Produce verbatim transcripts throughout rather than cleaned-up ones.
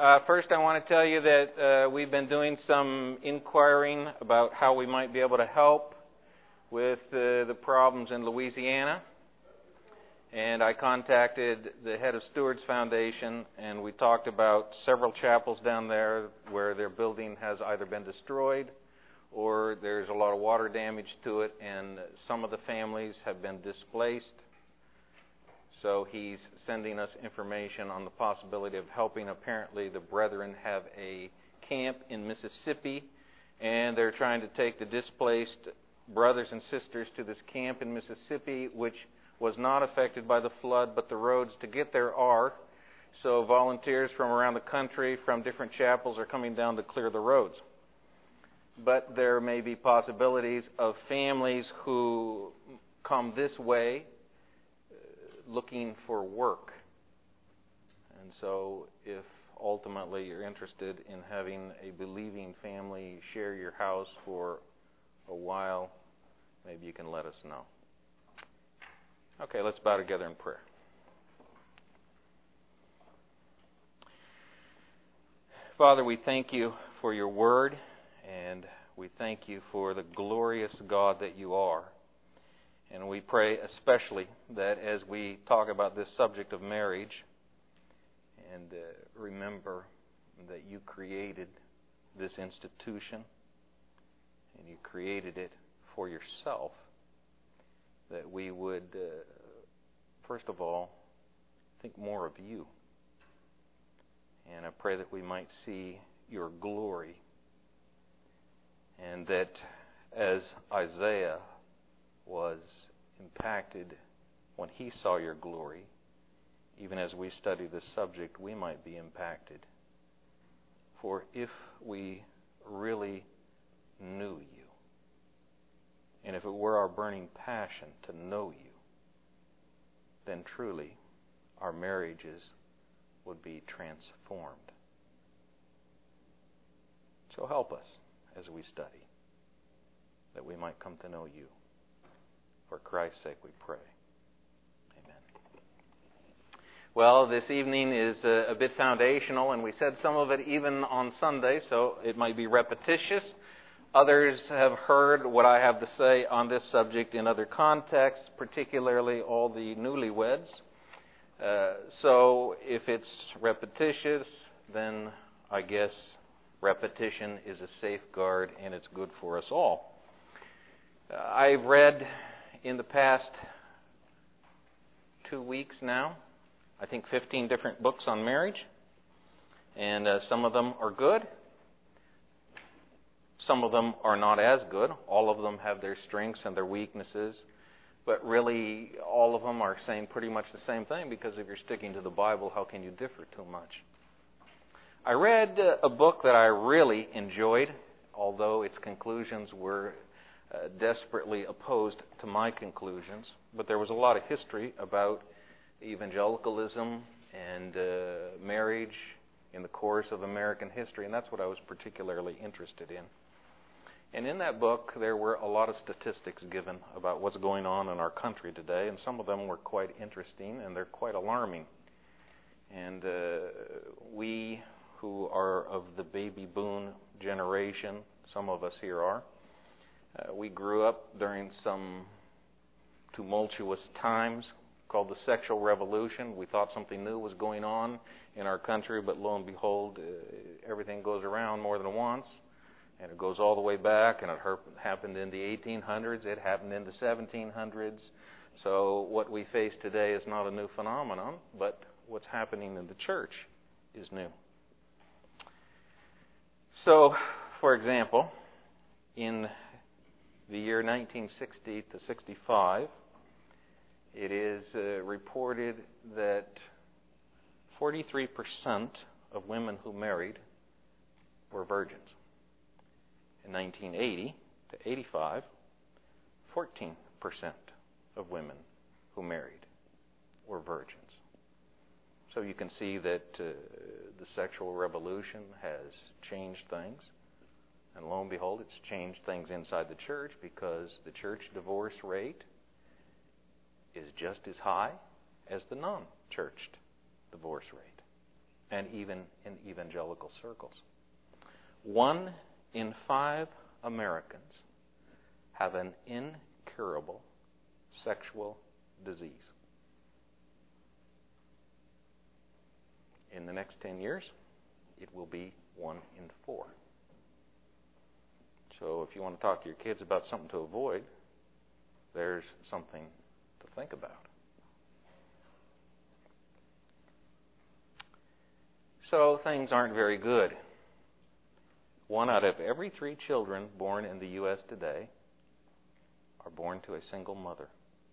Uh, first, I want to tell you that uh, we've been doing some inquiring about how we might be able to help with uh, the problems in Louisiana. And I contacted the head of Stewards Foundation, and we talked about several chapels down there where their building has either been destroyed or there's a lot of water damage to it, and some of the families have been displaced. So he's sending us information on the possibility of helping. Apparently the brethren have a camp in Mississippi, and they're trying to take the displaced brothers and sisters to this camp in Mississippi, which was not affected by the flood, but the roads to get there are. So volunteers from around the country, from different chapels, are coming down to clear the roads. But there may be possibilities of families who come this way looking for work. And so if ultimately you're interested in having a believing family share your house for a while, maybe you can let us know. Okay, let's bow together in prayer. Father, we thank you for your word, and we thank you for the glorious God that you are. And we pray especially that as we talk about this subject of marriage, and uh, remember that you created this institution, and you created it for yourself, that we would, uh, first of all, think more of you. And I pray that we might see your glory, and that as Isaiah was impacted when he saw your glory, even as we study this subject, we might be impacted. For if we really knew you, and if it were our burning passion to know you, then truly our marriages would be transformed. So help us as we study, that we might come to know you. For Christ's sake we pray. Amen. Well, this evening is a, a bit foundational, and we said some of it even on Sunday, so it might be repetitious. Others have heard what I have to say on this subject in other contexts, particularly all the newlyweds. Uh, so if it's repetitious, then I guess repetition is a safeguard, and it's good for us all. Uh, I've read in the past two weeks now, I think fifteen different books on marriage, and uh, some of them are good. Some of them are not as good. All of them have their strengths and their weaknesses, but really all of them are saying pretty much the same thing, because if you're sticking to the Bible, how can you differ too much? I read uh, a book that I really enjoyed, although its conclusions were Uh, desperately opposed to my conclusions, but there was a lot of history about evangelicalism and uh, marriage in the course of American history, and that's what I was particularly interested in. And in that book, there were a lot of statistics given about what's going on in our country today, and some of them were quite interesting, and they're quite alarming. And uh, we who are of the baby boom generation, some of us here are, Uh, we grew up during some tumultuous times called the sexual revolution. We thought something new was going on in our country, but lo and behold, uh, everything goes around more than once, and it goes all the way back, and it her- happened in the eighteen hundreds, it happened in the seventeen hundreds. So what we face today is not a new phenomenon, but what's happening in the church is new. So, for example, in the year nineteen sixty to sixty-five, it is uh, reported that forty-three percent of women who married were virgins. In nineteen eighty to eighty-five, fourteen percent of women who married were virgins. So you can see that uh, the sexual revolution has changed things. And lo and behold, it's changed things inside the church, because the church divorce rate is just as high as the non-churched divorce rate. and even in evangelical circles. One in five Americans have an incurable sexual disease. In the next ten years, it will be one in four. So if you want to talk to your kids about something to avoid, there's something to think about. So things aren't very good. One out of every three children born in the U S today are born to a single mother.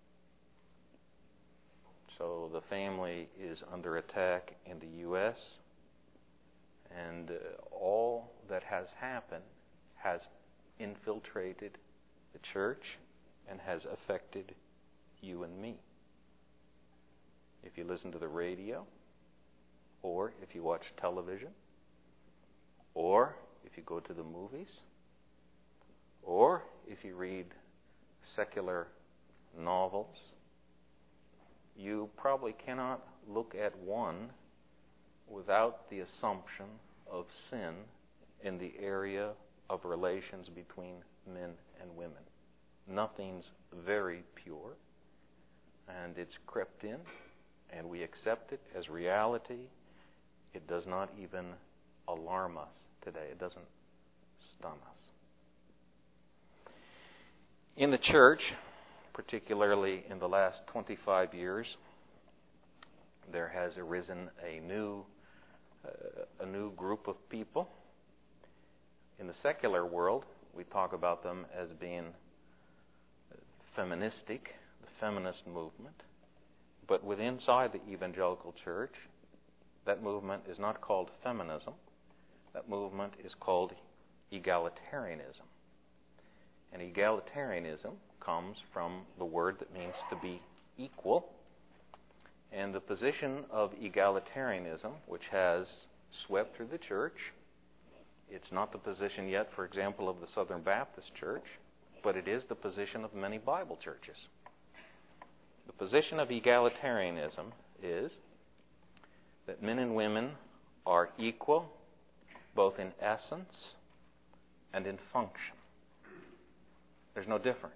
So the family is under attack in the U S, and uh, all that has happened has infiltrated the church and has affected you and me. If you listen to the radio, or if you watch television, or if you go to the movies, or if you read secular novels, you probably cannot look at one without the assumption of sin in the area of relations between men and women. Nothing's very pure, and it's crept in, and we accept it as reality. It does not even alarm us today. It doesn't stun us. In the church, particularly in the last twenty-five years, there has arisen a new uh, a new group of people. In the secular world, we talk about them as being feministic, the feminist movement. But within inside the evangelical church, that movement is not called feminism. That movement is called egalitarianism. And egalitarianism comes from the word that means to be equal. And the position of egalitarianism, which has swept through the church, it's not the position yet, for example, of the Southern Baptist Church, but it is the position of many Bible churches. The position of egalitarianism is that men and women are equal, both in essence and in function. There's no difference.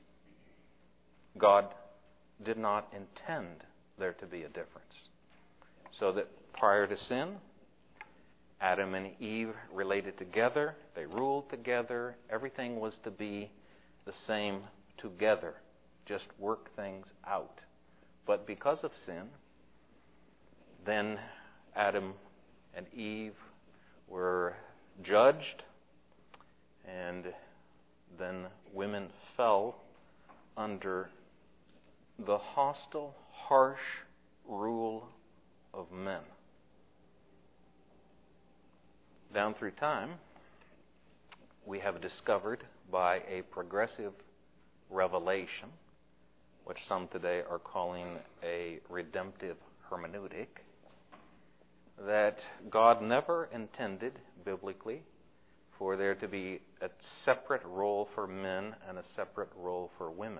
God did not intend there to be a difference. So that prior to sin, Adam and Eve related together, they ruled together, everything was to be the same together, just work things out. But because of sin, then Adam and Eve were judged, and then women fell under the hostile, harsh rule of men. Down through time, we have discovered by a progressive revelation, which some today are calling a redemptive hermeneutic, that God never intended, biblically, for there to be a separate role for men and a separate role for women.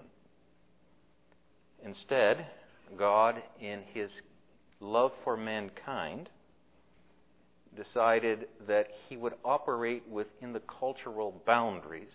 Instead, God, in His love for mankind, decided that He would operate within the cultural boundaries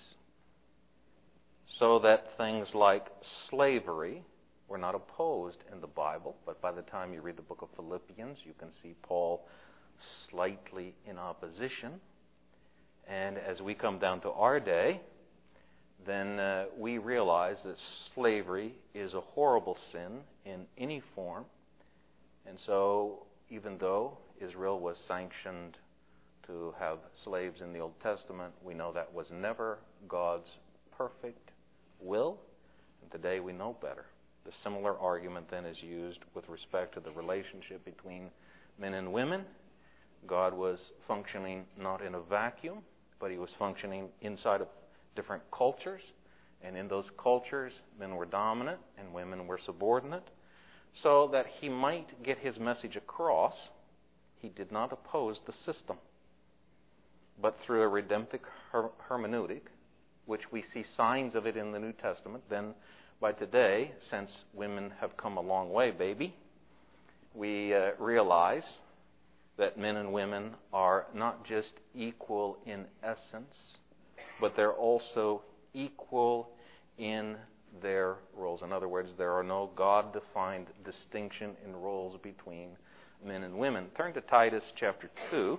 so that things like slavery were not opposed in the Bible. But by the time you read the book of Philippians, you can see Paul slightly in opposition. And as we come down to our day, then uh, we realize that slavery is a horrible sin in any form. And so, even though Israel was sanctioned to have slaves in the Old Testament, we know that was never God's perfect will. And today we know better. The similar argument then is used with respect to the relationship between men and women. God was functioning not in a vacuum, but He was functioning inside of different cultures. And in those cultures, men were dominant and women were subordinate. So that He might get His message across, He did not oppose the system. But through a redemptive her- hermeneutic, which we see signs of it in the New Testament, then by today, since women have come a long way, baby, we uh, realize that men and women are not just equal in essence, but they're also equal in their roles. In other words, there are no God-defined distinction in roles between men and women. Turn to Titus chapter two.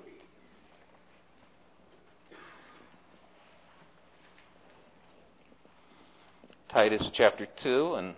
Titus chapter two, and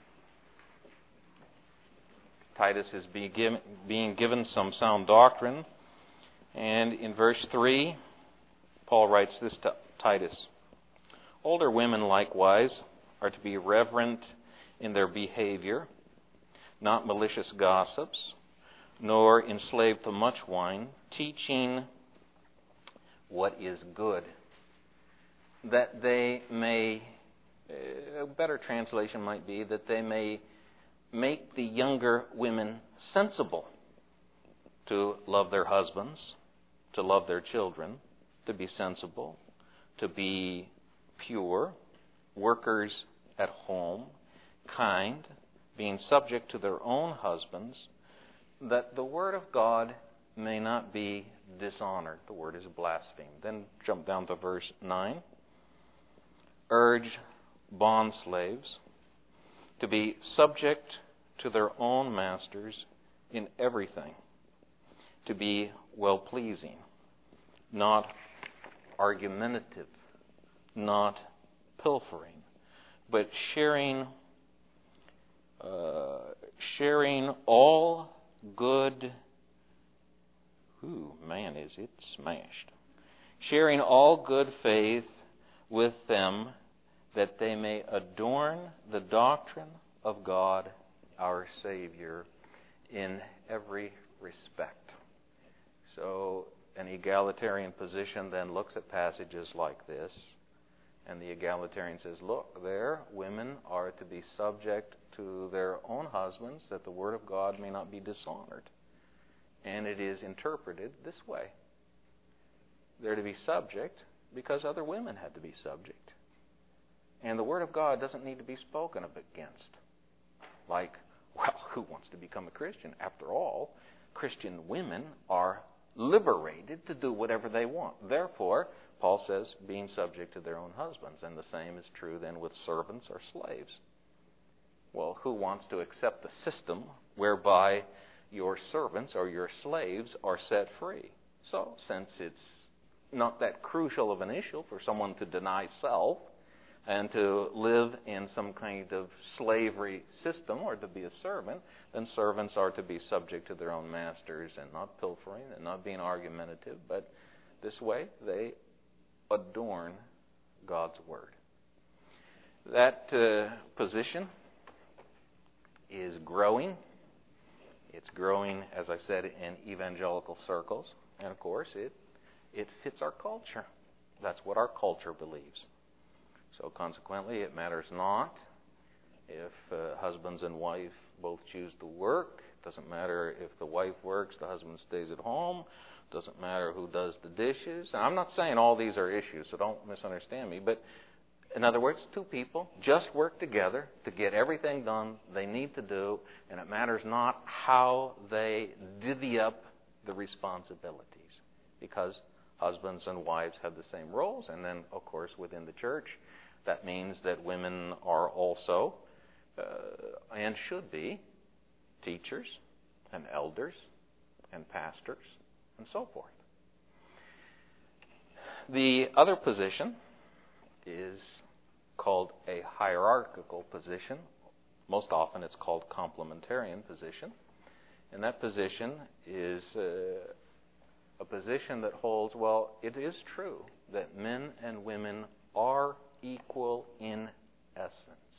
Titus is being given some sound doctrine. And in verse three, Paul writes this to Titus. Older women likewise are to be reverent in their behavior, not malicious gossips, nor enslaved to much wine, teaching what is good, that they may, a better translation might be, that they may make the younger women sensible to love their husbands, to love their children, to be sensible, to be pure, workers at home, kind, being subject to their own husbands, that the word of God may not be dishonored. The word is blasphemed. Then jump down to verse nine. Urge bondslaves to be subject to their own masters in everything, to be well-pleasing, not argumentative, not pilfering, but sharing uh, sharing all good. Ooh, man, is it smashed? Sharing all good faith with them, that they may adorn the doctrine of God our Savior in every respect. So an egalitarian position then looks at passages like this, and the egalitarian says, look, there, women are to be subject to their own husbands, that the Word of God may not be dishonored. And it is interpreted this way. They're to be subject because other women had to be subject. And the Word of God doesn't need to be spoken of against. Like, well, who wants to become a Christian? After all, Christian women are liberated to do whatever they want. Therefore, Paul says, being subject to their own husbands. And the same is true then with servants or slaves. Well, who wants to accept the system whereby your servants or your slaves are set free? So, since it's not that crucial of an issue for someone to deny self and to live in some kind of slavery system or to be a servant, then servants are to be subject to their own masters and not pilfering and not being argumentative, but this way they adorn God's Word. That uh, position is growing. It's growing, as I said, in evangelical circles. And of course, it it fits our culture. That's what our culture believes. So consequently, it matters not if uh, husbands and wife both choose to work. It doesn't matter if the wife works, the husband stays at home. It doesn't matter who does the dishes. And I'm not saying all these are issues, so don't misunderstand me. But in other words, two people just work together to get everything done they need to do, and it matters not how they divvy up the responsibilities, because husbands and wives have the same roles. And then, of course, within the church, that means that women are also, uh, and should be, teachers and elders and pastors and so forth. The other position is called a hierarchical position. Most often it's called complementarian position. And that position is uh, a position that holds, well, it is true that men and women are equal in essence.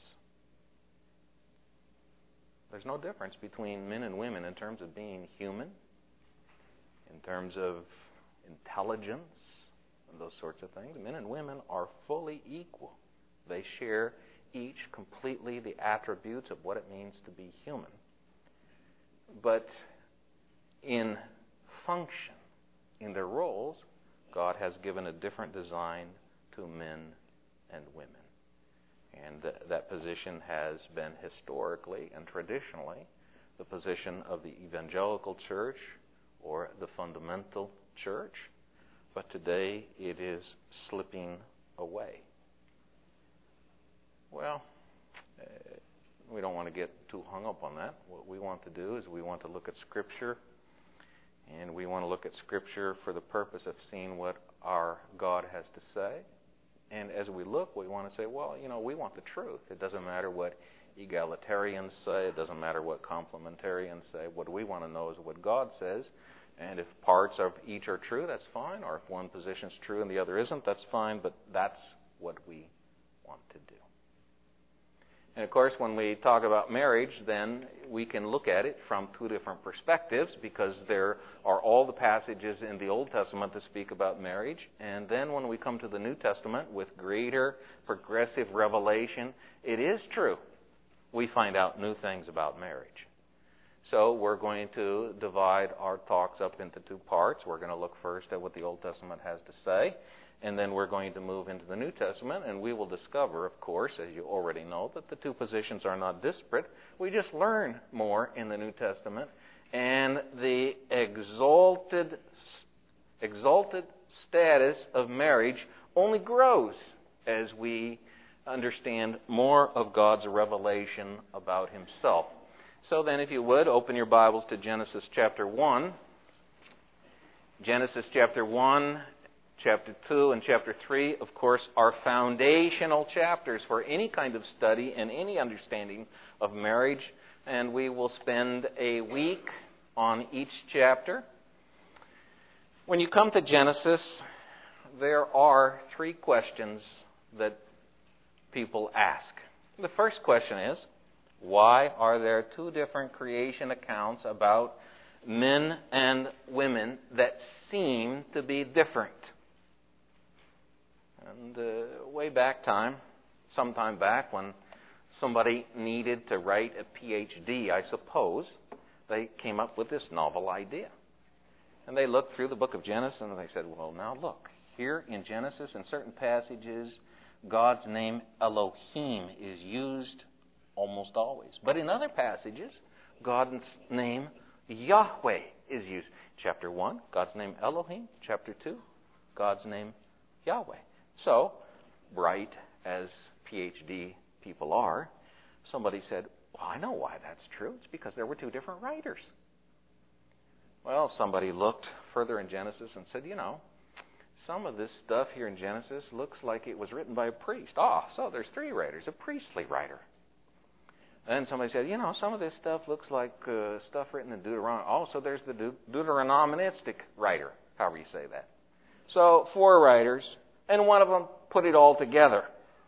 There's no difference between men and women in terms of being human, in terms of intelligence, and those sorts of things. Men and women are fully equal. They share each completely the attributes of what it means to be human. But in function, in their roles, God has given a different design to men and women. And th- that position has been historically and traditionally the position of the evangelical church or the fundamental church, but today it is slipping away. Well, uh, we don't want to get too hung up on that. What we want to do is we want to look at Scripture, and we want to look at Scripture for the purpose of seeing what our God has to say. And as we look, we want to say, well, you know, we want the truth. It doesn't matter what egalitarians say. It doesn't matter what complementarians say. What we want to know is what God says. And if parts of each are true, that's fine. Or if one position is true and the other isn't, that's fine. But that's what we want to do. And of course, when we talk about marriage, then we can look at it from two different perspectives, because there are all the passages in the Old Testament that speak about marriage. And then when we come to the New Testament with greater progressive revelation, it is true. We find out new things about marriage. So we're going to divide our talks up into two parts. We're going to look first at what the Old Testament has to say, and then we're going to move into the New Testament, and we will discover, of course, as you already know, that the two positions are not disparate. We just learn more in the New Testament, and the exalted, exalted status of marriage only grows as we understand more of God's revelation about Himself. So then, if you would, open your Bibles to Genesis chapter one. Genesis chapter one, chapter two, and chapter three, of course, are foundational chapters for any kind of study and any understanding of marriage. And we will spend a week on each chapter. When you come to Genesis, there are three questions that people ask. The first question is, why are there two different creation accounts about men and women that seem to be different? And uh, way back time, sometime back when somebody needed to write a P H D, I suppose, they came up with this novel idea. And they looked through the book of Genesis and they said, well, now look, here in Genesis, in certain passages, God's name Elohim is used almost always. But in other passages, God's name Yahweh is used. Chapter one, God's name Elohim. Chapter two, God's name Yahweh. So, bright as P H D people are, somebody said, well, I know why that's true. It's because there were two different writers. Well, somebody looked further in Genesis and said, you know, some of this stuff here in Genesis looks like it was written by a priest. Ah, so there's three writers, a priestly writer. Then somebody said, you know, some of this stuff looks like uh, stuff written in Deuteronomy. Oh, so there's the De- Deuteronomistic writer, however you say that. So four writers, and one of them put it all together.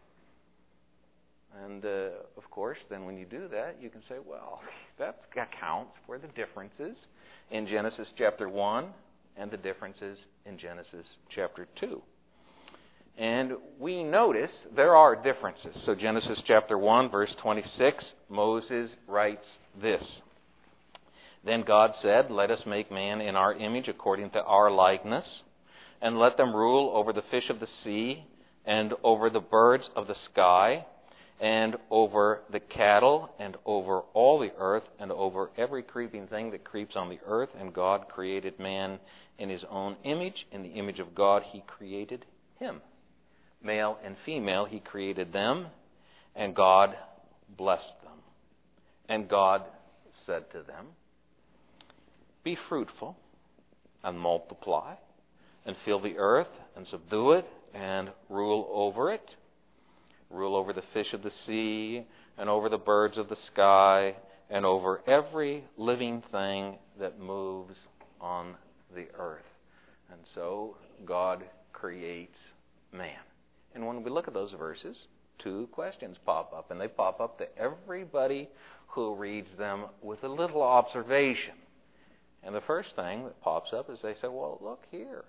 And, uh, of course, then when you do that, you can say, well, that accounts for the differences in Genesis chapter one and the differences in Genesis chapter two. And we notice there are differences. So Genesis chapter one, verse twenty-six, Moses writes this. Then God said, let us make man in our image according to our likeness, and let them rule over the fish of the sea, and over the birds of the sky, and over the cattle, and over all the earth, and over every creeping thing that creeps on the earth. And God created man in His own image. In the image of God He created him. Male and female He created them, and God blessed them. And God said to them, be fruitful and multiply, and fill the earth and subdue it, and rule over it. Rule over the fish of the sea, and over the birds of the sky, and over every living thing that moves on the earth. And so God creates man. And when we look at those verses, two questions pop up, and they pop up to everybody who reads them with a little observation. And the first thing that pops up is they say, well, look here.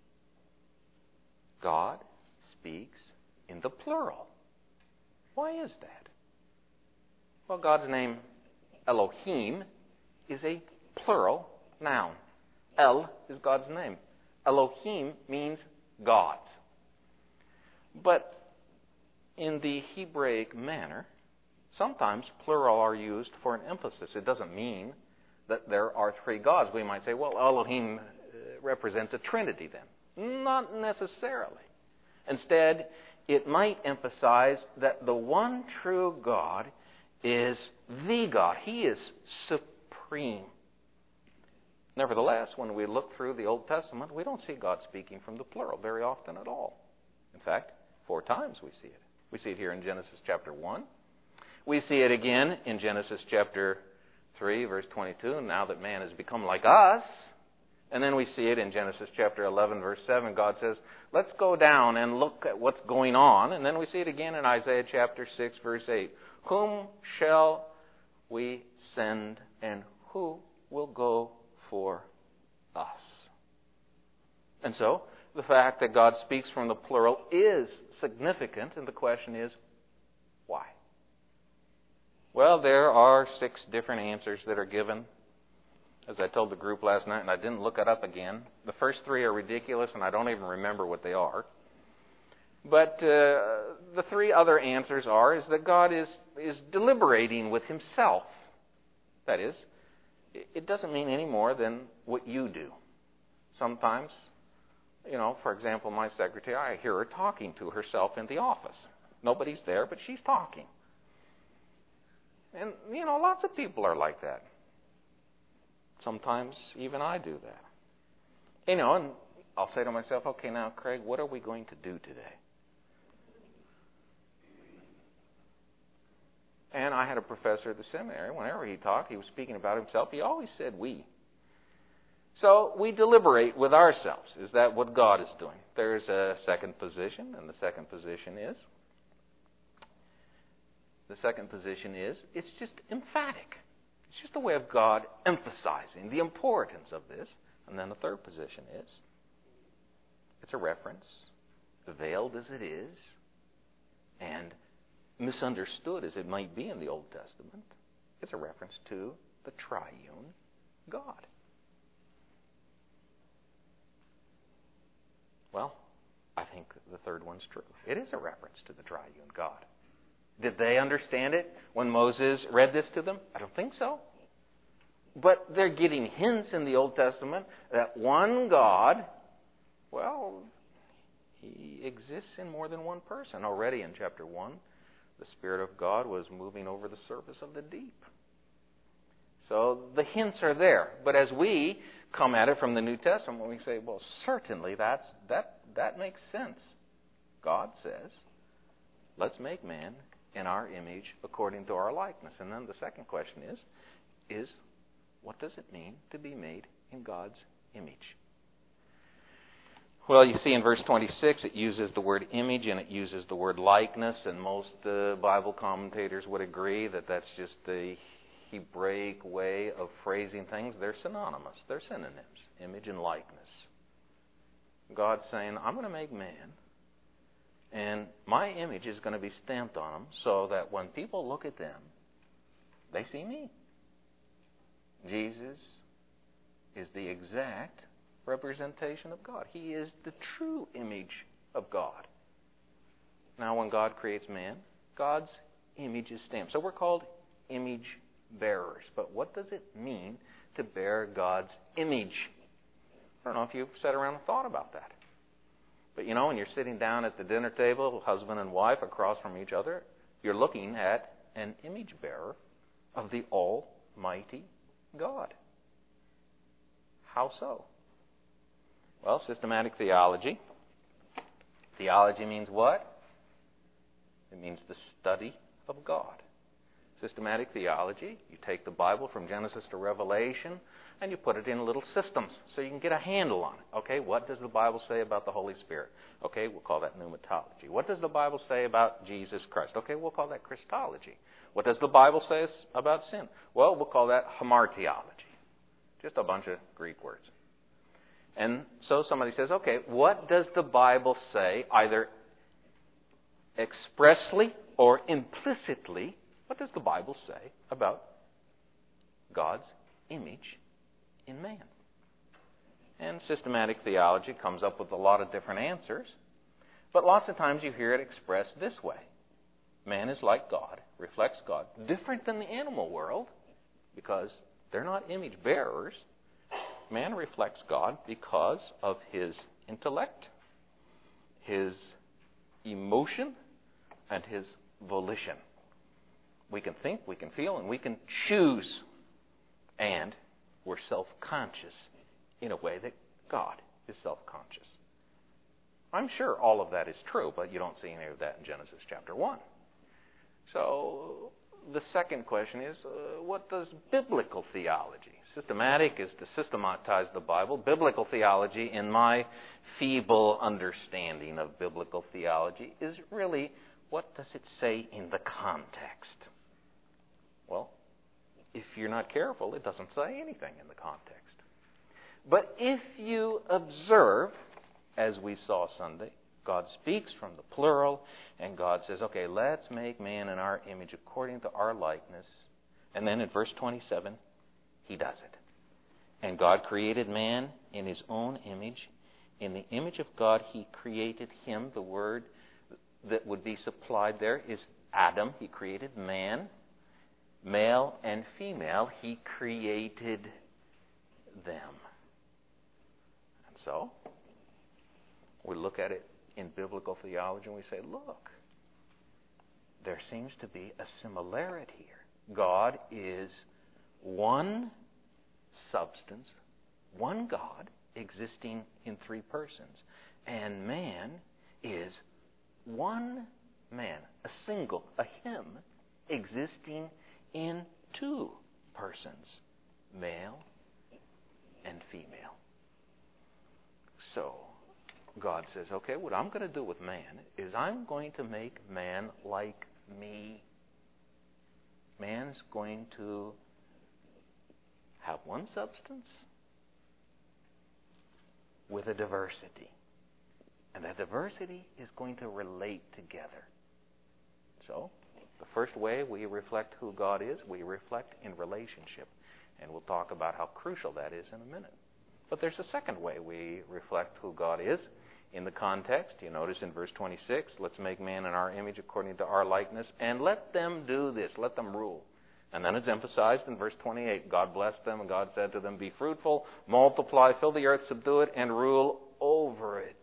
God speaks in the plural. Why is that? Well, God's name, Elohim, is a plural noun. El is God's name. Elohim means gods. But in the Hebraic manner, sometimes plural are used for an emphasis. It doesn't mean that there are three gods. We might say, well, Elohim represents a trinity then. Not necessarily. Instead, it might emphasize that the one true God is the God. He is supreme. Nevertheless, when we look through the Old Testament, we don't see God speaking from the plural very often at all. In fact, four times we see it. We see it here in Genesis chapter one. We see it again in Genesis chapter three, verse twenty-two, now that man has become like us. And then we see it in Genesis chapter eleven, verse seven. God says, let's go down and look at what's going on. And then we see it again in Isaiah chapter six, verse eight. Whom shall we send, and who will go for us? And so, the fact that God speaks from the plural is significant, and the question is, why? Well, there are six different answers that are given. As I told the group last night, and I didn't look it up again. The first three are ridiculous, and I don't even remember what they are. But uh, the three other answers are is that God is, is deliberating with himself. That is, it doesn't mean any more than what you do. Sometimes, you know, for example, my secretary, I hear her talking to herself in the office. Nobody's there, but she's talking. And, you know, lots of people are like that. Sometimes even I do that. You know, and I'll say to myself, okay, now, Craig, what are we going to do today? And I had a professor at the seminary. Whenever he talked, he was speaking about himself. He always said we. So we deliberate with ourselves. Is that what God is doing? There's a second position, and the second position is, the second position is, it's just emphatic. It's just a way of God emphasizing the importance of this. And then the third position is, it's a reference, veiled as it is, and misunderstood as it might be in the Old Testament. It's a reference to the triune God. Well, I think the third one's true. It is a reference to the triune God. Did they understand it when Moses read this to them? I don't think so. But they're getting hints in the Old Testament that one God, well, he exists in more than one person. Already in chapter one, the Spirit of God was moving over the surface of the deep. So the hints are there. But as we come at it from the New Testament, we say, well, certainly that's, that, that makes sense. God says, let's make man in our image according to our likeness. And then the second question is, is what does it mean to be made in God's image? Well, you see in verse twenty-six, it uses the word image and it uses the word likeness, and most uh, Bible commentators would agree that that's just the Hebraic way of phrasing things. They're synonymous. They're synonyms, image and likeness. God's saying, I'm going to make man, and my image is going to be stamped on them so that when people look at them, they see me. Jesus is the exact representation of God. He is the true image of God. Now, when God creates man, God's image is stamped. So we're called image bearers. But what does it mean to bear God's image? I don't know if you've sat around and thought about that. But you know, when you're sitting down at the dinner table, husband and wife across from each other, you're looking at an image bearer of the Almighty God. How so? Well, systematic theology. Theology means what? It means the study of God. Systematic theology, you take the Bible from Genesis to Revelation and you put it in little systems so you can get a handle on it. Okay, what does the Bible say about the Holy Spirit? Okay, we'll call that pneumatology. What does the Bible say about Jesus Christ? Okay, we'll call that Christology. What does the Bible say about sin? Well, we'll call that hamartiology. Just a bunch of Greek words. And so somebody says, okay, what does the Bible say, either expressly or implicitly, what does the Bible say about God's image in man? And systematic theology comes up with a lot of different answers, but lots of times you hear it expressed this way. Man is like God, reflects God, different than the animal world, because They're not image bearers. Man reflects God because of his intellect, his emotion, and his volition. We can think, we can feel, and we can choose. And we're self-conscious in a way that God is self-conscious. I'm sure all of that is true, but you don't see any of that in Genesis chapter one. So the second question is, uh, what does biblical theology? Systematic is to systematize the Bible. Biblical theology, in my feeble understanding of biblical theology, is really, what does it say in the context? Well, if you're not careful, it doesn't say anything in the context. But if you observe, as we saw Sunday, God speaks from the plural, and God says, okay, let's make man in our image according to our likeness. And then in verse twenty-seven, he does it. And God created man in his own image. In the image of God, he created him. The word that would be supplied there is Adam. He created man. Male and female, he created them. And so, we look at it in biblical theology and we say, look, there seems to be a similarity here. God is one substance, one God, existing in three persons. And man is one man, a single, a him, existing in two persons, male and female. So, God says, okay, what I'm going to do with man is I'm going to make man like me. Man's going to have one substance with a diversity. And that diversity is going to relate together. So, the first way we reflect who God is, we reflect in relationship. And we'll talk about how crucial that is in a minute. But there's a second way we reflect who God is. In the context, you notice in verse twenty-six, let's make man in our image according to our likeness, and let them do this, let them rule. And then it's emphasized in verse twenty-eight, God blessed them, and God said to them, be fruitful, multiply, fill the earth, subdue it, and rule over it.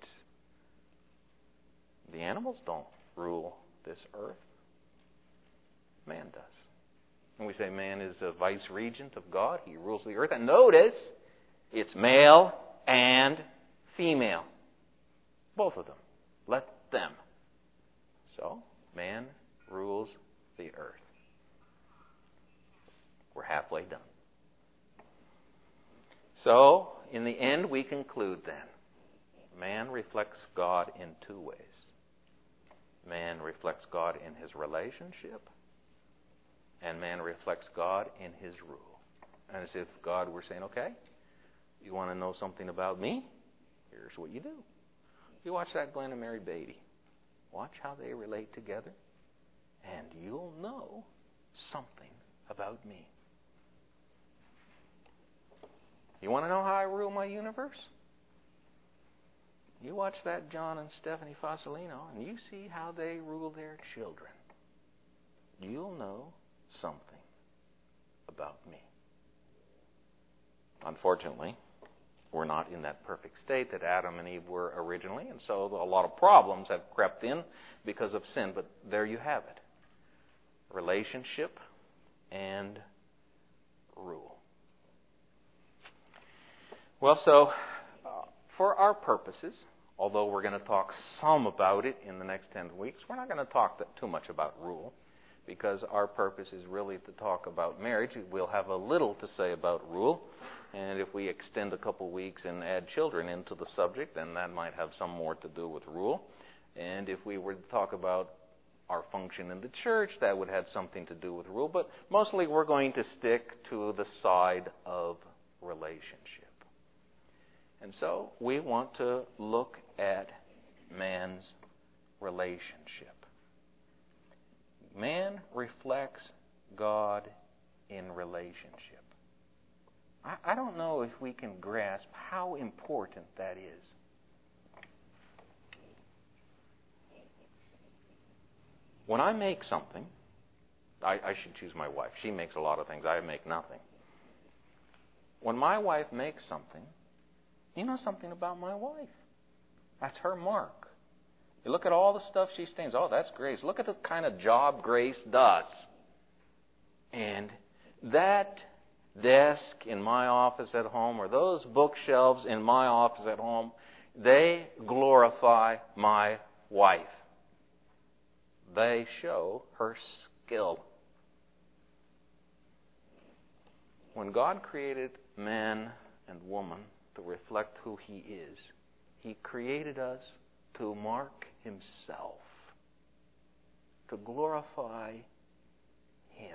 The animals don't rule this earth. Man does. And we say man is a vice regent of God. He rules the earth. And notice, it's male and female. Both of them. Let them. So, man rules the earth. We're halfway done. So, in the end, we conclude then, man reflects God in two ways. Man reflects God in his relationship, and man reflects God in his rule. And as if God were saying, okay, you want to know something about me? Here's what you do. You watch that Glenn and Mary Beatty. Watch how they relate together, and you'll know something about me. You want to know how I rule my universe? You watch that John and Stephanie Fasolino, and you see how they rule their children. You'll know something about me. Unfortunately, we're not in that perfect state that Adam and Eve were originally, and so a lot of problems have crept in because of sin. But there you have it. Relationship and rule. Well, so uh, for our purposes, although we're going to talk some about it in the next ten weeks, we're not going to talk that, too much about rule, because our purpose is really to talk about marriage. We'll have a little to say about rule, and if we extend a couple weeks and add children into the subject, then that might have some more to do with rule. And if we were to talk about our function in the church, that would have something to do with rule. But mostly we're going to stick to the side of relationship. And so we want to look at man's relationship. Man reflects God in relationship. I, I don't know if we can grasp how important that is. When I make something, I, I should choose my wife. She makes a lot of things. I make nothing. When my wife makes something, you know something about my wife. That's her mark. You look at all the stuff she stains. Oh, that's Grace. Look at the kind of job Grace does. And that desk in my office at home, or those bookshelves in my office at home, they glorify my wife. They show her skill. When God created man and woman to reflect who He is, He created us to mark Himself, to glorify Him.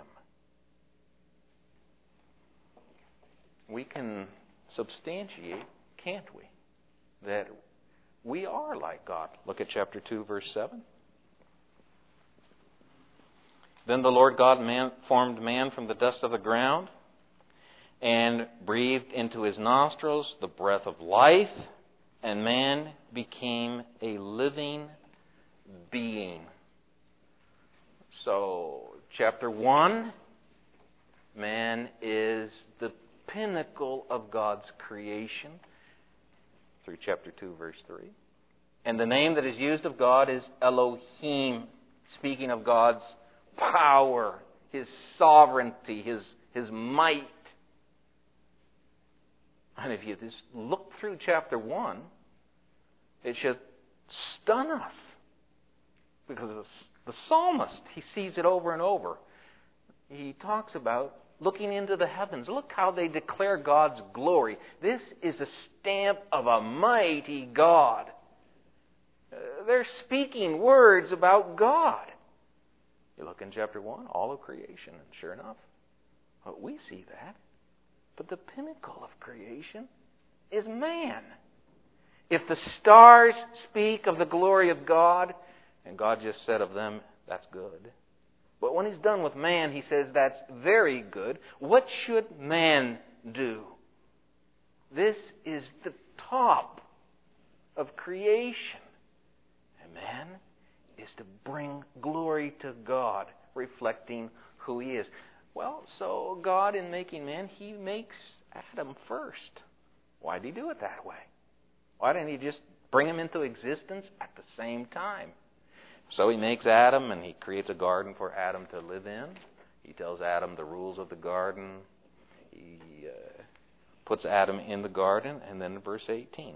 We can substantiate, can't we, that we are like God. Look at chapter two, verse seven. Then the Lord God man, formed man from the dust of the ground and breathed into his nostrils the breath of life, and man became a living being. So, chapter one, man is the pinnacle of God's creation, through chapter two, verse three. And the name that is used of God is Elohim, speaking of God's power, His sovereignty, His, His might. And if you just look through chapter one, it should stun us. Because the psalmist, he sees it over and over. He talks about looking into the heavens. Look how they declare God's glory. This is a stamp of a mighty God. Uh, they're speaking words about God. You look in chapter one, all of creation, and sure enough, well, we see that. But the pinnacle of creation is man. If the stars speak of the glory of God, and God just said of them, that's good. But when He's done with man, He says that's very good. What should man do? This is the top of creation. And man is to bring glory to God, reflecting who He is. Well, so God, in making man, He makes Adam first. Why did He do it that way? Why didn't He just bring him into existence at the same time? So He makes Adam, and He creates a garden for Adam to live in. He tells Adam the rules of the garden. He uh, puts Adam in the garden, and then in verse eighteen,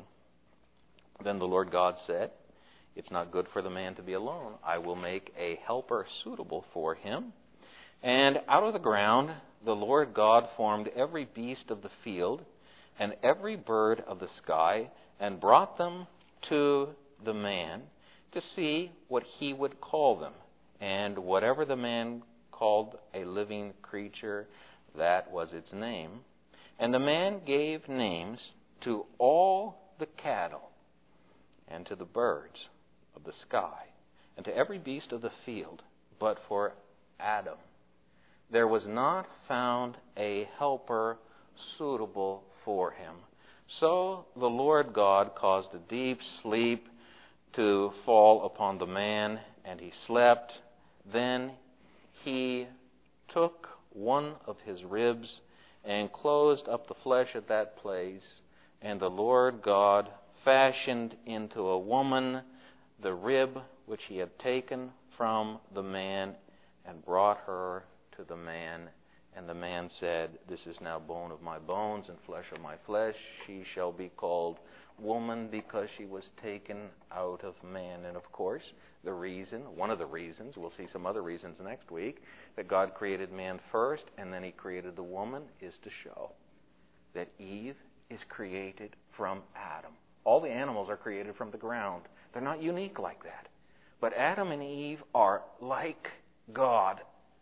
then the Lord God said, it's not good for the man to be alone. I will make a helper suitable for him. And out of the ground the Lord God formed every beast of the field and every bird of the sky, and brought them to the man to see what he would call them. And whatever the man called a living creature, that was its name. And the man gave names to all the cattle, and to the birds of the sky, and to every beast of the field. But for Adam there was not found a helper suitable for him. So the Lord God caused a deep sleep to fall upon the man, and he slept. Then He took one of his ribs and closed up the flesh at that place. And the Lord God fashioned into a woman the rib which He had taken from the man, and brought her to the man. And the man said, this is now bone of my bones and flesh of my flesh. She shall be called woman, because she was taken out of man. And of course, the reason, one of the reasons, we'll see some other reasons next week, that God created man first and then He created the woman, is to show that Eve is created from Adam. All the animals are created from the ground. They're not unique like that. But Adam and Eve are like God,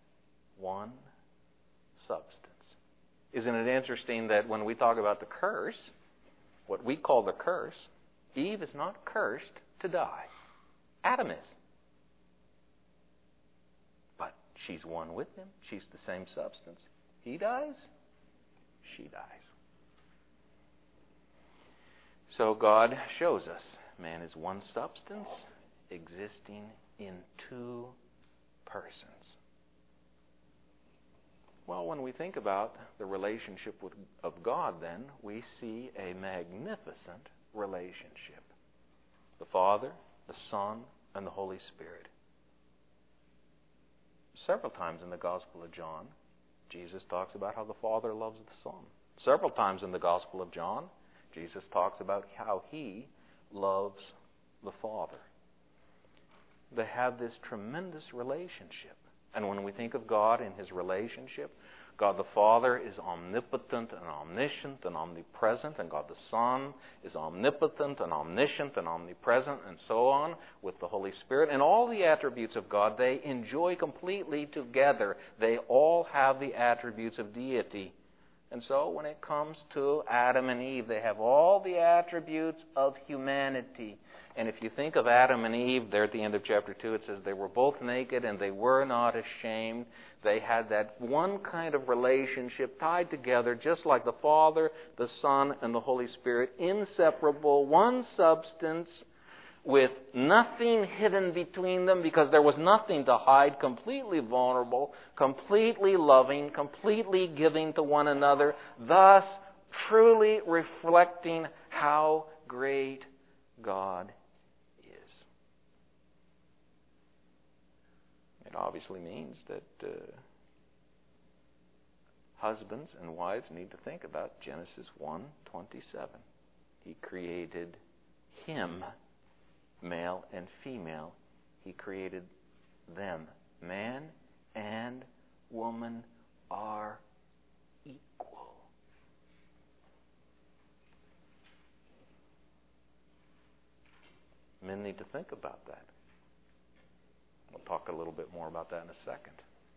one substance. Isn't it interesting that when we talk about the curse, what we call the curse, Eve is not cursed to die. Adam is. But she's one with him. She's the same substance. He dies, she dies. So God shows us man is one substance existing in two persons. Well, when we think about the relationship with, of God, then, we see a magnificent relationship. The Father, the Son, and the Holy Spirit. Several times in the Gospel of John, Jesus talks about how the Father loves the Son. Several times in the Gospel of John, Jesus talks about how He loves the Father. They have this tremendous relationship. And when we think of God in His relationship, God the Father is omnipotent and omniscient and omnipresent, and God the Son is omnipotent and omniscient and omnipresent, and so on with the Holy Spirit. And all the attributes of God, they enjoy completely together. They all have the attributes of deity. And so when it comes to Adam and Eve, they have all the attributes of humanity. And if you think of Adam and Eve, there at the end of chapter two, it says they were both naked and they were not ashamed. They had that one kind of relationship tied together, just like the Father, the Son, and the Holy Spirit, inseparable, one substance, with nothing hidden between them, because there was nothing to hide, completely vulnerable, completely loving, completely giving to one another, thus truly reflecting how great God is. It obviously means that uh, husbands and wives need to think about Genesis one twenty-seven. He created him, male and female. He created them. Man and woman are equal. Men need to think about that. We'll talk a little bit more about that in a second.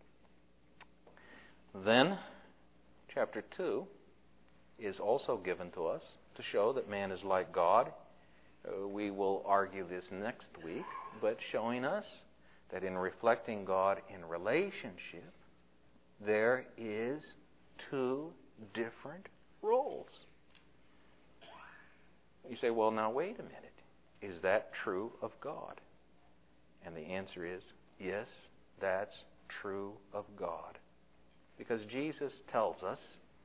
Then, chapter two is also given to us to show that man is like God. Uh, we will argue this next week, but showing us that in reflecting God in relationship, there is two different roles. You say, well, now wait a minute. Is that true of God? And the answer is, yes, that's true of God. Because Jesus tells us,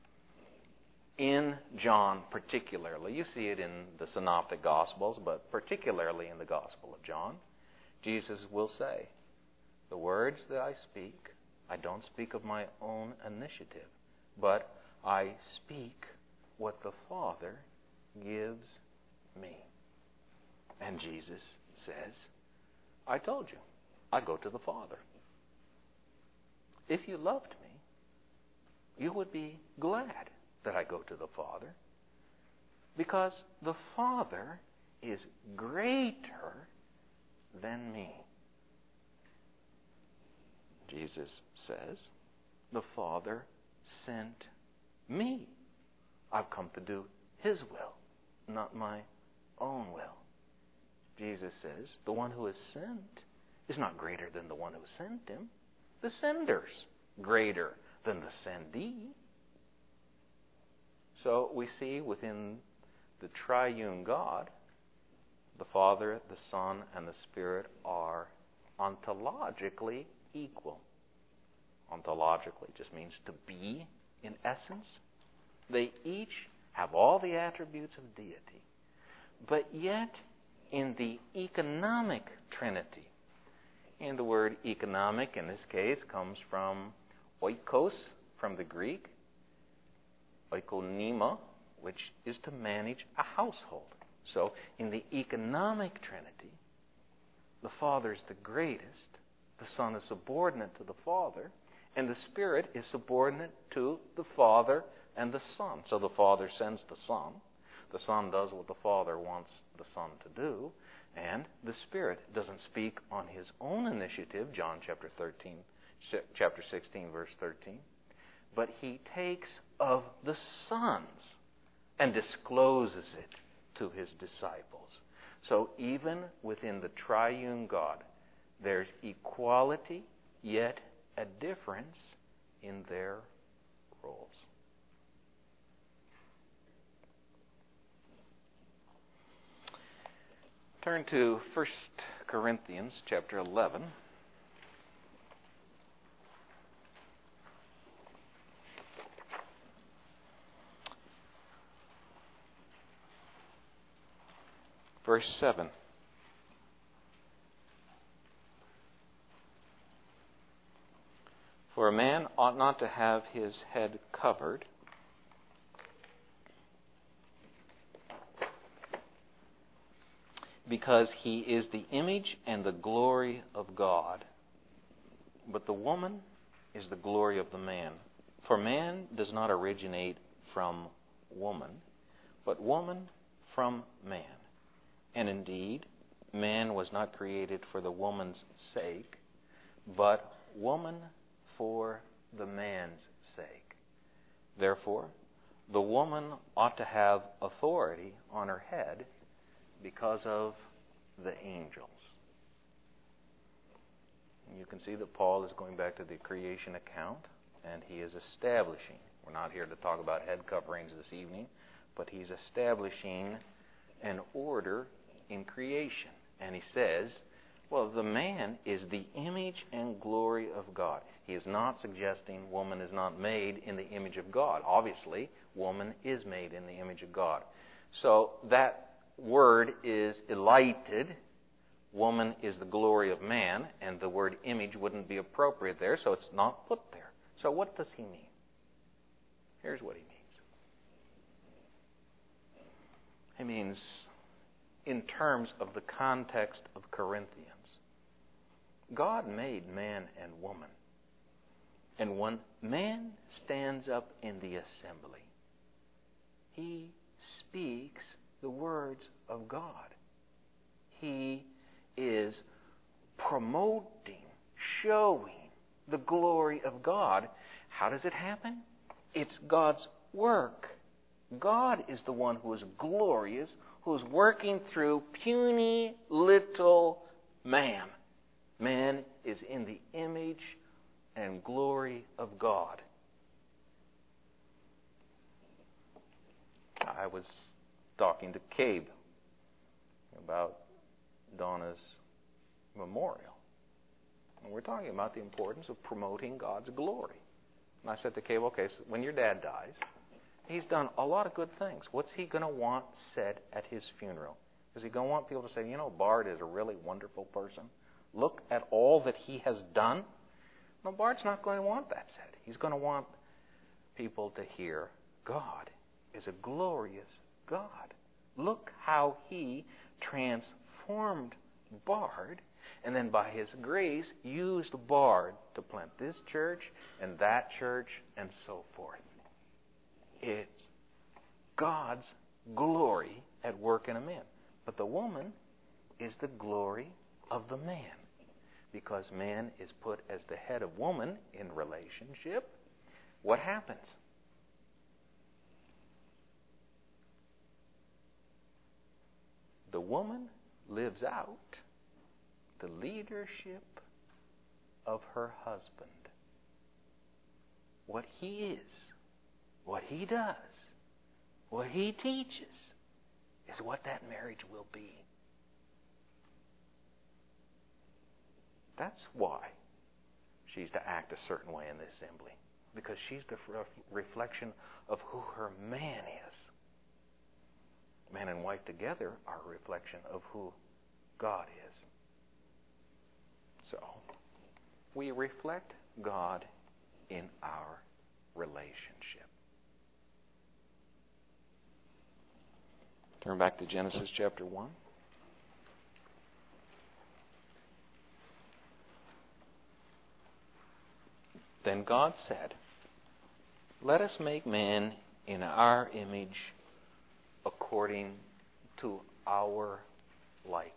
in John particularly, you see it in the Synoptic Gospels, but particularly in the Gospel of John, Jesus will say, the words that I speak, I don't speak of my own initiative, but I speak what the Father gives me. And Jesus says, I told you, I go to the Father. If you loved me, you would be glad that I go to the Father, because the Father is greater than me. Jesus says, the Father sent me. I've come to do His will, not my own will. Jesus says, the one who is sent is not greater than the one who sent him. The sender's greater than the sendee. So we see within the triune God, the Father, the Son, and the Spirit are ontologically equal. Ontologically just means to be in essence. They each have all the attributes of deity. But yet, in the economic Trinity, and the word economic in this case comes from oikos, from the Greek, oikonema, which is to manage a household. So, in the economic Trinity, the Father is the greatest, the Son is subordinate to the Father, and the Spirit is subordinate to the Father and the Son. So the Father sends the Son, the Son does what the Father wants the Son to do, and the Spirit doesn't speak on His own initiative, John chapter thirteen, chapter sixteen, verse thirteen, but He takes of the Son's and discloses it to His disciples. So even within the triune God, there's equality, yet a difference in their roles. Turn to First Corinthians chapter eleven. Verse seven. For a man ought not to have his head covered, because he is the image and the glory of God. But the woman is the glory of the man. For man does not originate from woman, but woman from man. And indeed, man was not created for the woman's sake, but woman for the man's sake. Therefore, the woman ought to have authority on her head because of the angels. You can see that Paul is going back to the creation account, and he is establishing. We're not here to talk about head coverings this evening, but he's establishing an order in creation. And he says, well, the man is the image and glory of God. He is not suggesting woman is not made in the image of God. Obviously, woman is made in the image of God. So that word is elated. Woman is the glory of man, and the word image wouldn't be appropriate there, so it's not put there. So what does he mean? Here's what he means. He means, in terms of the context of Corinthians, God made man and woman. And when man stands up in the assembly, he speaks the words of God. He is promoting, showing the glory of God. How does it happen? It's God's work. God is the one who is glorious, who is working through puny little man. Man is in the image and glory of God. I was talking to Cabe about Donna's memorial. And we're talking about the importance of promoting God's glory. And I said to Cabe, okay, so when your dad dies, he's done a lot of good things. What's he going to want said at his funeral? Is he going to want people to say, you know, Bart is a really wonderful person? Look at all that he has done. No, Bart's not going to want that said. He's going to want people to hear God is a glorious God. Look how he transformed Bart, and then by his grace used Bart to plant this church and that church and so forth. It's God's glory at work in a man. But the woman is the glory of the man. Because man is put as the head of woman in relationship, what happens? The woman lives out the leadership of her husband. What he is, what he does, what he teaches is what that marriage will be. That's why she's to act a certain way in the assembly. Because she's the reflection of who her man is. Man and wife together are a reflection of who God is. So, we reflect God in our relationship. Turn back to Genesis chapter one. Then God said, let us make man in our image according to our likeness.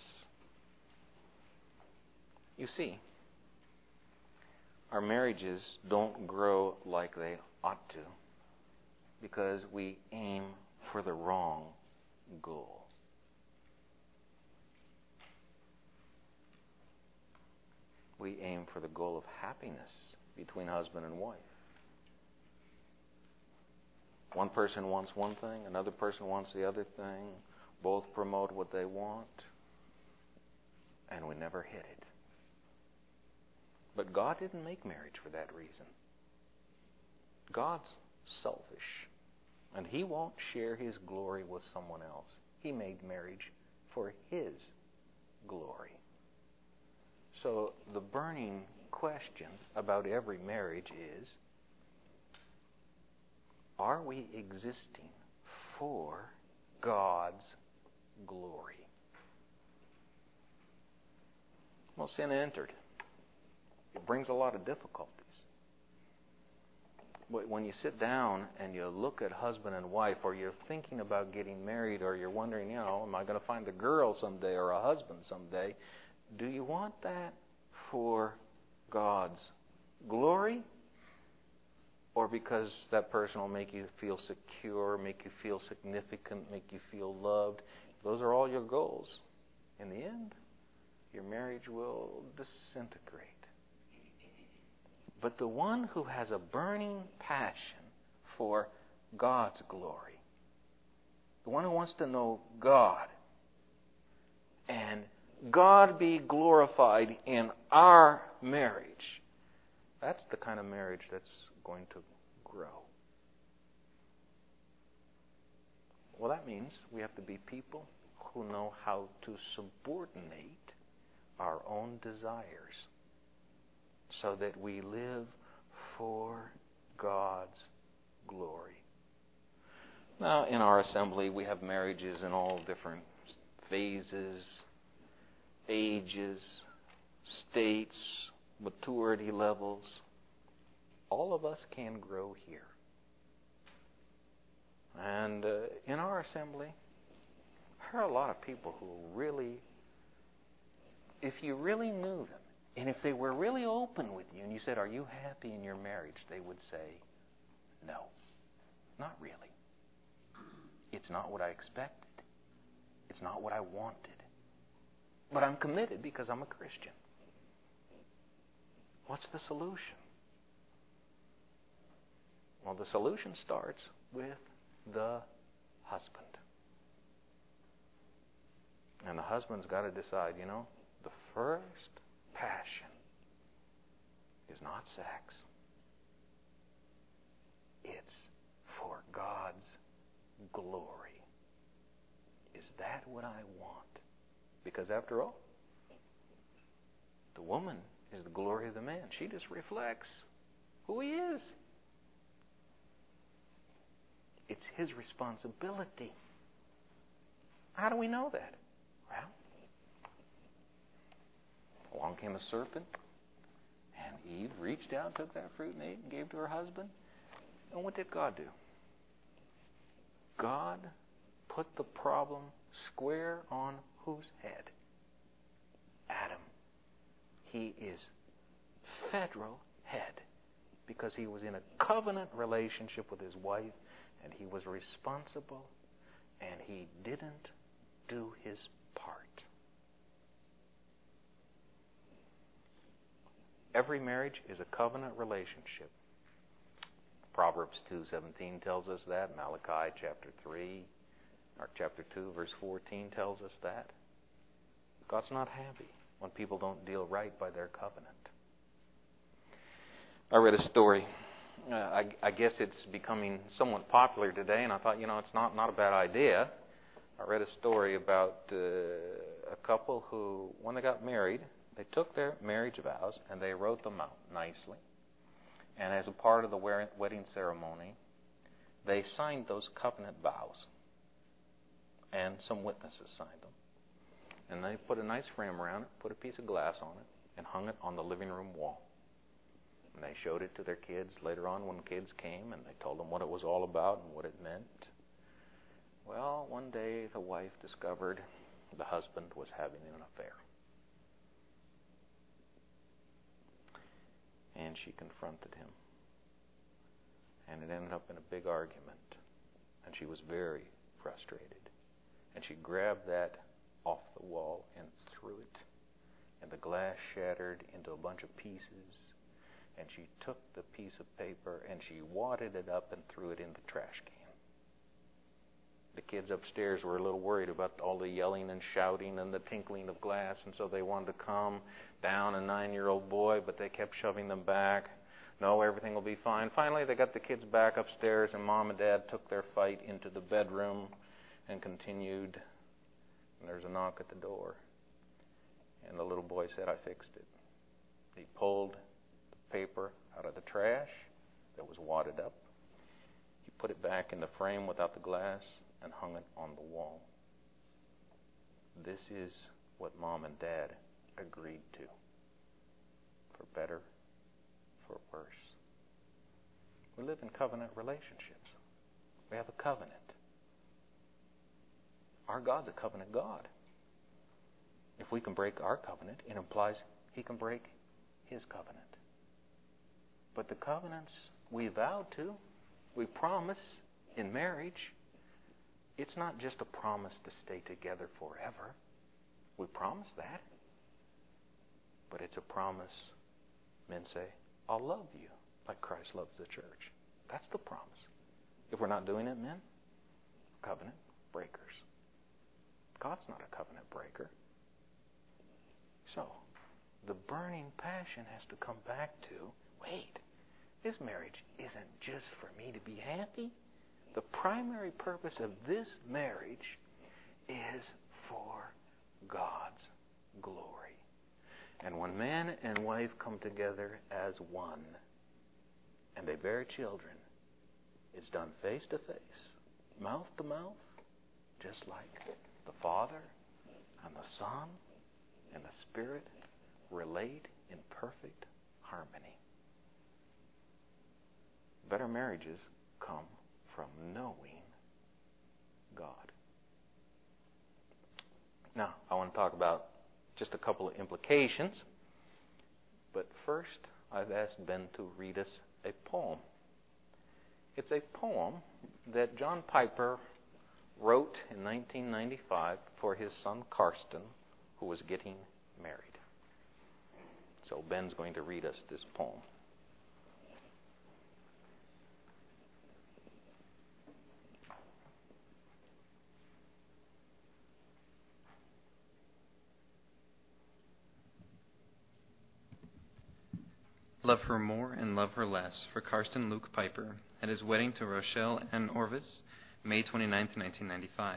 You see, our marriages don't grow like they ought to because we aim for the wrong goal. We aim for the goal of happiness between husband and wife. One person wants one thing, another person wants the other thing. Both promote what they want, and we never hit it. But God didn't make marriage for that reason. God's selfish, and He won't share His glory with someone else. He made marriage for His glory. So the burning question about every marriage is, are we existing for God's glory? Well, sin entered. It brings a lot of difficulties. When you sit down and you look at husband and wife, or you're thinking about getting married, or you're wondering, you know, am I going to find a girl someday or a husband someday? Do you want that for God's glory, or because that person will make you feel secure, make you feel significant, make you feel loved? Those are all your goals. In the end, your marriage will disintegrate. But the one who has a burning passion for God's glory, the one who wants to know God, and God be glorified in our marriage, that's the kind of marriage that's going to grow. Well, that means we have to be people who know how to subordinate our own desires, so that we live for God's glory. Now, in our assembly, we have marriages in all different phases, ages, states, maturity levels. All of us can grow here. And uh, in our assembly, there are a lot of people who really, if you really knew them, and if they were really open with you and you said, are you happy in your marriage? They would say, no, not really. It's not what I expected. It's not what I wanted. But I'm committed because I'm a Christian. What's the solution? Well, the solution starts with the husband. And the husband's got to decide, you know, the first passion is not sex. It's for God's glory. Is that what I want? Because after all, the woman is the glory of the man. She just reflects who he is. It's his responsibility. How do we know that? Well, along came a serpent, and Eve reached out, took that fruit, and ate, and gave to her husband. And what did God do? God put the problem square on whose head? Adam. He is federal head because he was in a covenant relationship with his wife, and he was responsible, and he didn't do his part. Every marriage is a covenant relationship. Proverbs two seventeen tells us that. Malachi chapter three, or chapter two, verse fourteen tells us that. God's not happy when people don't deal right by their covenant. I read a story. Uh, I, I guess it's becoming somewhat popular today, and I thought, you know, it's not, not a bad idea. I read a story about uh, a couple who, when they got married, they took their marriage vows and they wrote them out nicely. And as a part of the wedding ceremony, they signed those covenant vows. And some witnesses signed them. And they put a nice frame around it, put a piece of glass on it, and hung it on the living room wall. And they showed it to their kids later on when kids came, and they told them what it was all about and what it meant. Well, one day the wife discovered the husband was having an affair. And she confronted him. And it ended up in a big argument. And she was very frustrated. And she grabbed that off the wall and threw it. And the glass shattered into a bunch of pieces. And she took the piece of paper and she wadded it up and threw it in the trash can. The kids upstairs were a little worried about all the yelling and shouting and the tinkling of glass, and so they wanted to calm down a nine-year-old boy, but they kept shoving them back. No, everything will be fine. Finally, they got the kids back upstairs, and Mom and Dad took their fight into the bedroom and continued and there's a knock at the door. And the little boy said, I fixed it. He pulled the paper out of the trash that was wadded up. He put it back in the frame without the glass and hung it on the wall. This is what Mom and Dad agreed to. For better, for worse. We live in covenant relationships. We have a covenant. Our God's a covenant God. If we can break our covenant, it implies He can break His covenant. But the covenants we vowed to, we promise in marriage, it's not just a promise to stay together forever. We promise that. But it's a promise, men say, I'll love you like Christ loves the church. That's the promise. If we're not doing it, men, covenant breakers. God's not a covenant breaker. So, the burning passion has to come back to, wait, this marriage isn't just for me to be happy. The primary purpose of this marriage is for God's glory. And when man and wife come together as one, and they bear children, it's done face to face, mouth to mouth, just like the Father and the Son and the Spirit relate in perfect harmony. Better marriages come from knowing God. Now, I want to talk about just a couple of implications. But first, I've asked Ben to read us a poem. It's a poem that John Piper wrote in nineteen ninety-five for his son Karsten, who was getting married. So Ben's going to read us this poem. Love Her More and Love Her Less, for Karsten Luke Piper, at his wedding to Rochelle Ann Orvis, May twenty-ninth, nineteen ninety-five.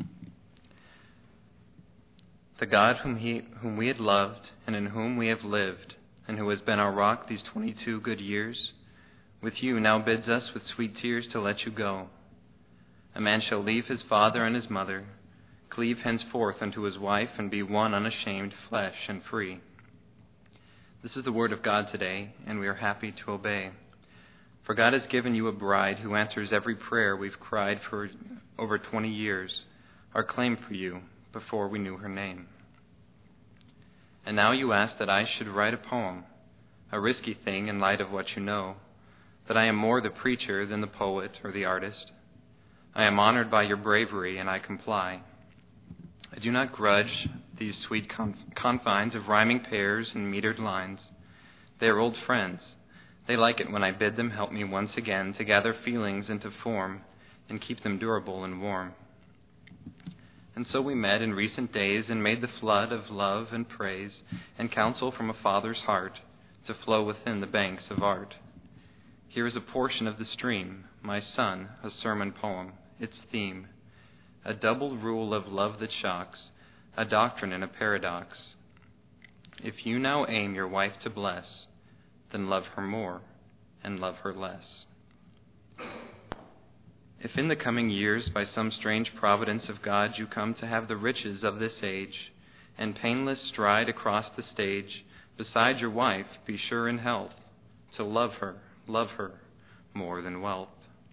The God whom, he, whom we had loved, and in whom we have lived, and who has been our rock these twenty-two good years, with you now bids us with sweet tears to let you go. A man shall leave his father and his mother, cleave henceforth unto his wife, and be one unashamed flesh and free. This is the word of God today, and we are happy to obey. For God has given you a bride who answers every prayer we've cried for over twenty years, our claim for you, before we knew her name. And now you ask that I should write a poem, a risky thing in light of what you know, that I am more the preacher than the poet or the artist. I am honored by your bravery, and I comply. I do not grudge these sweet conf- confines of rhyming pairs and metered lines. They are old friends. They like it when I bid them help me once again to gather feelings into form and keep them durable and warm. And so we met in recent days and made the flood of love and praise and counsel from a father's heart to flow within the banks of art. Here is a portion of the stream, my son, a sermon poem, its theme, a double rule of love that shocks, a doctrine and a paradox. If you now aim your wife to bless, then love her more and love her less. If in the coming years by some strange providence of God you come to have the riches of this age, and painless stride across the stage beside your wife, be sure in health to love her, love her more than wealth.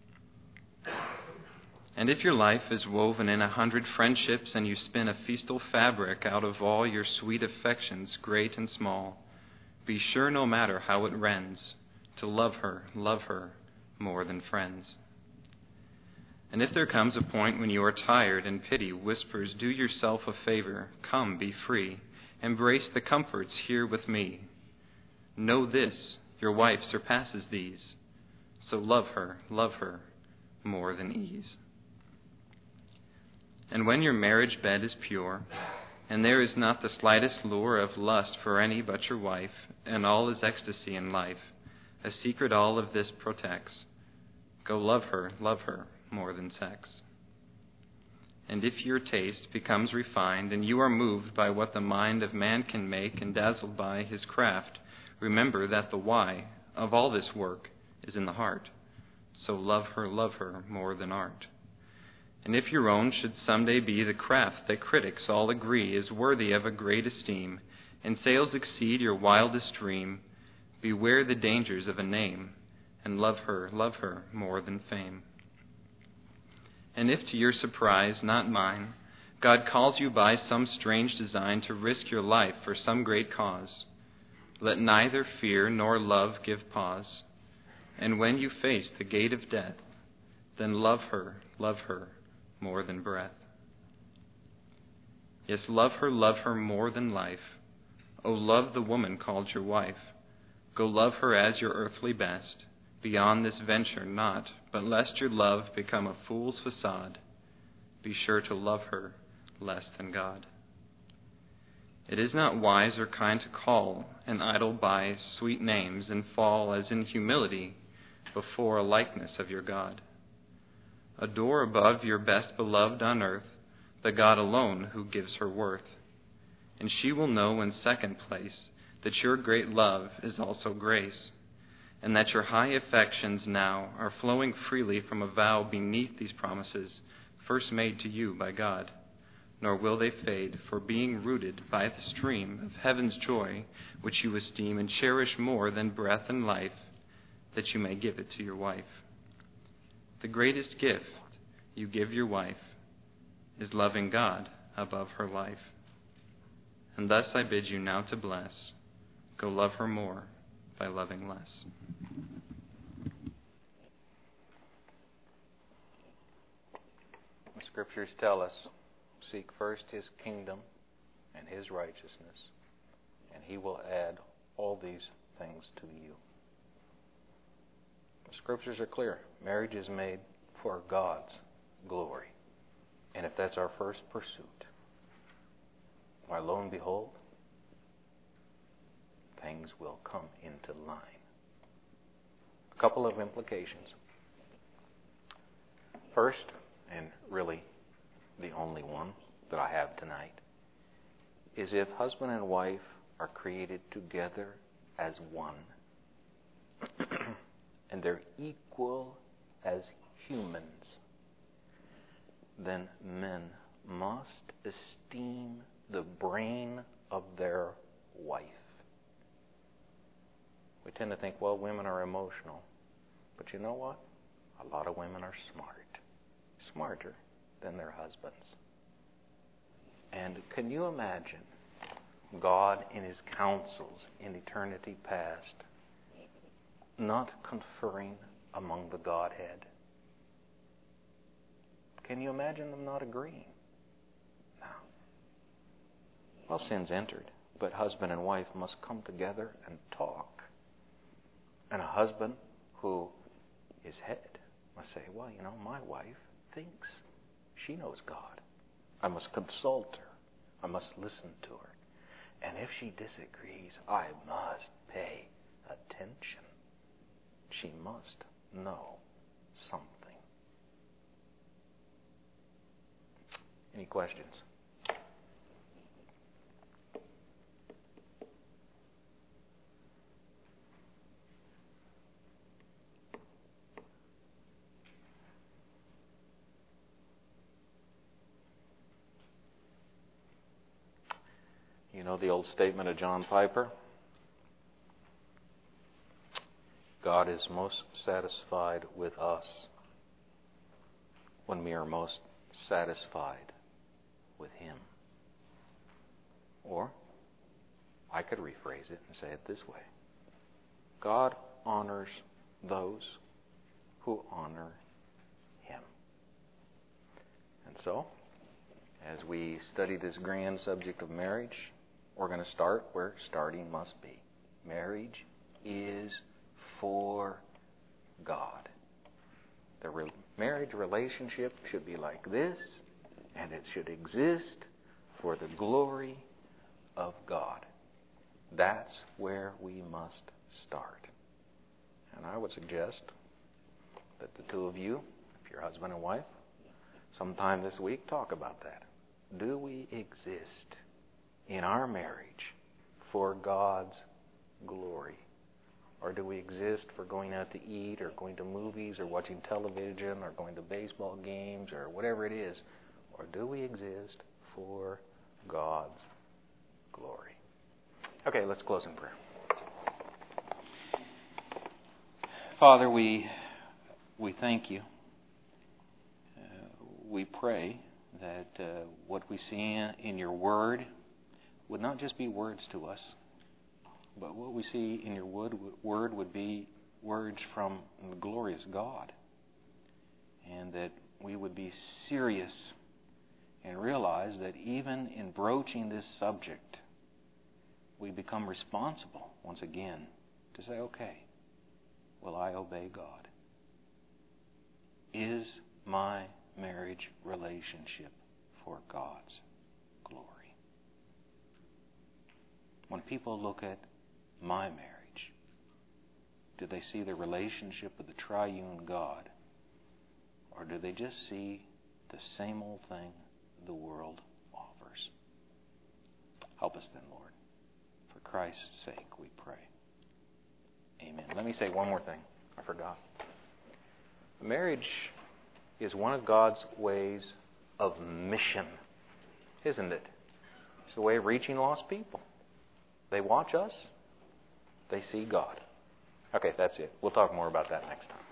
And if your life is woven in a hundred friendships, and you spin a festal fabric out of all your sweet affections, great and small, be sure, no matter how it rends, to love her, love her more than friends. And if there comes a point when you are tired and pity whispers, do yourself a favor, come, be free, embrace the comforts here with me. Know this, your wife surpasses these, so love her, love her more than ease. And when your marriage bed is pure, and there is not the slightest lure of lust for any but your wife, and all is ecstasy in life, a secret all of this protects, go love her, love her more than sex. And if your taste becomes refined, and you are moved by what the mind of man can make, and dazzled by his craft, remember that the why of all this work is in the heart. So love her, love her more than art. And if your own should someday be the craft that critics all agree is worthy of a great esteem, and sales exceed your wildest dream, beware the dangers of a name, and love her, love her more than fame. And if to your surprise, not mine, God calls you by some strange design to risk your life for some great cause, let neither fear nor love give pause. And when you face the gate of death, then love her, love her more than breath. Yes, love her, love her more than life. Oh, love the woman called your wife. Go love her as your earthly best. Beyond this venture not, but lest your love become a fool's facade, be sure to love her less than God. It is not wise or kind to call an idol by sweet names and fall as in humility before a likeness of your God. Adore above your best beloved on earth the God alone who gives her worth, and she will know in second place that your great love is also grace, and that your high affections now are flowing freely from a vow beneath these promises first made to you by God. Nor will they fade, for being rooted by the stream of heaven's joy, which you esteem and cherish more than breath and life, that you may give it to your wife. The greatest gift you give your wife is loving God above her life. And thus I bid you now to bless. Go love her more by loving less. The Scriptures tell us, seek first His kingdom and His righteousness, and He will add all these things to you. The Scriptures are clear. Marriage is made for God's glory. And if that's our first pursuit, why, lo and behold, things will come into line. A couple of implications. First, and really the only one that I have tonight, is if husband and wife are created together as one, and they're equal as humans, then men must esteem the brain of their wife. We tend to think, well, women are emotional. But you know what? A lot of women are smart. Smarter than their husbands. And can you imagine God in His counsels in eternity past not conferring among the Godhead? Can you imagine them not agreeing? No. Well, sin's entered, but husband and wife must come together and talk. And a husband who is head must say, well, you know, my wife thinks she knows God. I must consult her. I must listen to her. And if she disagrees, I must pay attention. She must know something. Any questions? You know the old statement of John Piper? God is most satisfied with us when we are most satisfied with Him. Or, I could rephrase it and say it this way. God honors those who honor Him. And so, as we study this grand subject of marriage, we're going to start where starting must be. Marriage is for God. The re- marriage relationship should be like this, and it should exist for the glory of God. That's where we must start. And I would suggest that the two of you, if you're husband and wife, sometime this week, talk about that. Do we exist in our marriage for God's glory? Or do we exist for going out to eat or going to movies or watching television or going to baseball games or whatever it is? Or do we exist for God's glory? Okay, let's close in prayer. Father, we we thank you. Uh, we pray that uh, what we see in, in your word would not just be words to us, but what we see in your word, word would be words from the glorious God. And that we would be serious and realize that even in broaching this subject, we become responsible once again to say, okay, will I obey God? Is my marriage relationship for God's glory? When people look at my marriage, do they see the relationship with the triune God? Or do they just see the same old thing the world offers? Help us then, Lord. For Christ's sake, we pray. Amen. Let me say one more thing. I forgot. Marriage is one of God's ways of mission, isn't it? It's the way of reaching lost people. They watch us. They see God. Okay, that's it. We'll talk more about that next time.